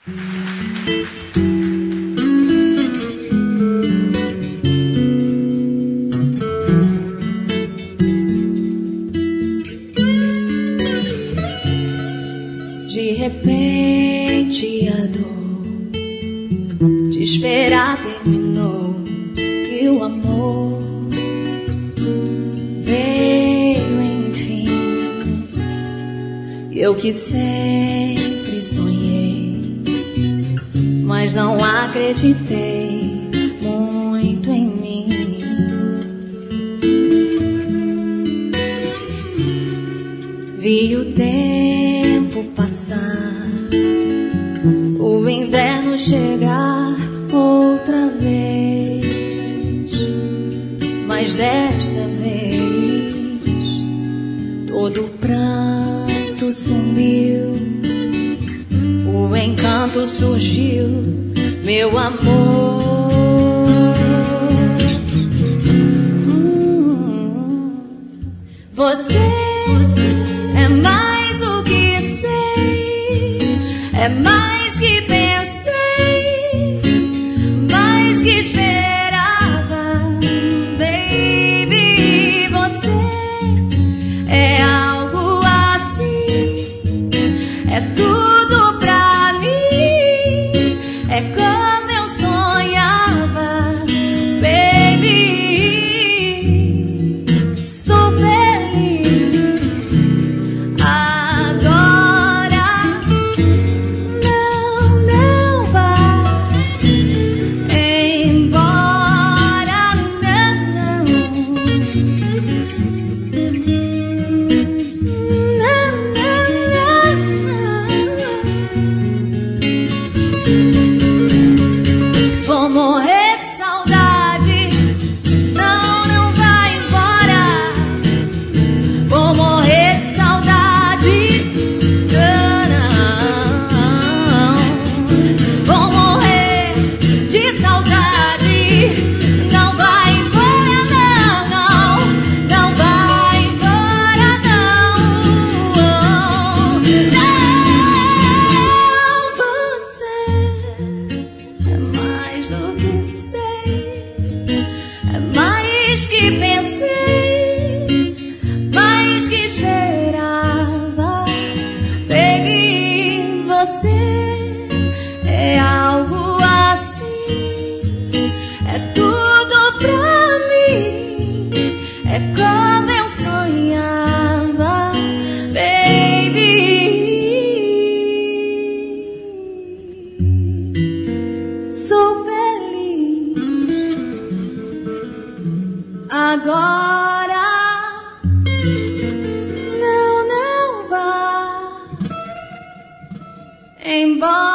De repente a dor de esperar terminou e o amor veio enfim. Eu que sempre sonhei, mas não acreditei muito em mim. Vi o tempo passar, o inverno chegar outra vez, mas desta vez todo o pranto sumiu, o encanto surgiu, meu amor. Você é mais do que sei, é mais que pensei, mais que esperava, baby. Você é algo assim, é tudo pra mim, é como eu sonhava, baby. Sou feliz agora. Não vá embora, não. Vou morrer de saudade. Não vai embora. Vou morrer de saudade. Não. Vou morrer de saudade. Não vai embora, não. Não vai embora, não. Você é mais do que sei, é mais que pensei, mais que esperava, baby. Você é algo assim, é tudo pra mim, é como eu sonhava, baby. Sou feliz agora. Não vá embora.